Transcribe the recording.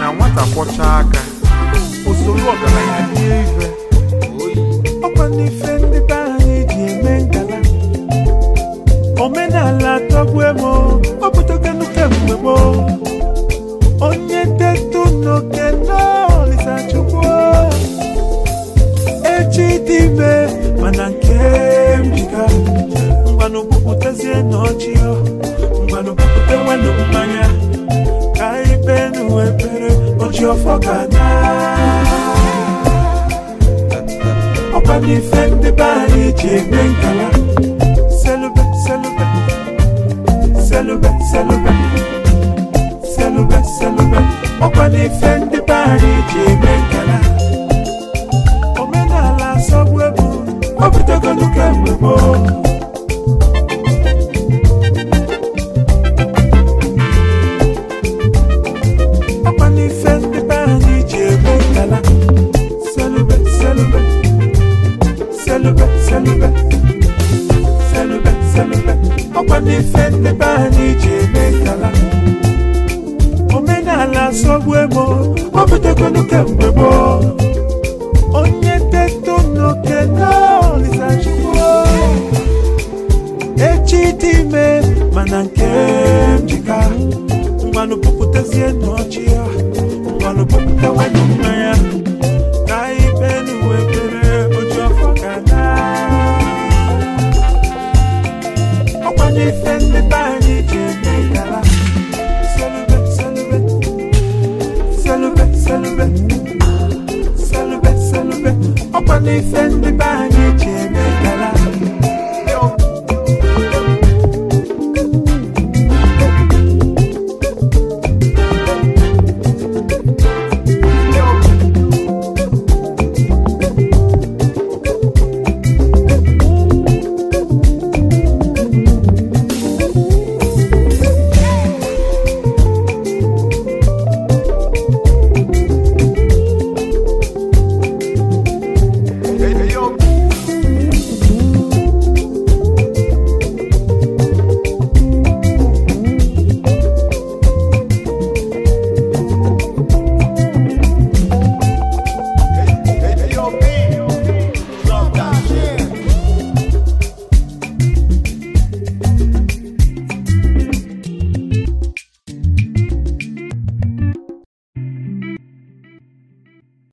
nwata kwọcha aka usoro ọgaranya dị ife ọkwa n'ife ndị be anyị ji eme ngala omenala tọgbu emo ọ pụtaganụ kemgbe gboo onye tetu n'oke n'olisa chukwu echi dị ime mana nke mbika ngwanụ bupụtazie n'ọchị ngwanụ bupụta nwanụ mmanya ka ibe n'uwe pere oji ọfọ ga na ọkwa n'ife ndị be anyị ji eme nkala selube selube selube selube selube selube ọkwa n'ife ndị be anyị ji eme nkala omenala asọgbu ebu ọ bụtagolu kemgbe gboo ọkwa n'ife ndị be anyị ji eme nkala selube selube selube selube selube selube ọkwa n'ife ndị be anyị ji eme nkala omenala asọgbu emo ọ bụtagolu kemgbe gboo onye teto n'oke n'olisa chukwu echi dị ime mana nke njika ngwanụ pụpụtazie n'ọchị ya ngwanụ pụpụta nwanne mmanya ka ibe n'uwe pere oji ọfọ ga na ọkwa n'ife ndị be anyị ji eme ngala selube selube selube selube selube selube ọkwa n'ife ndị be anyị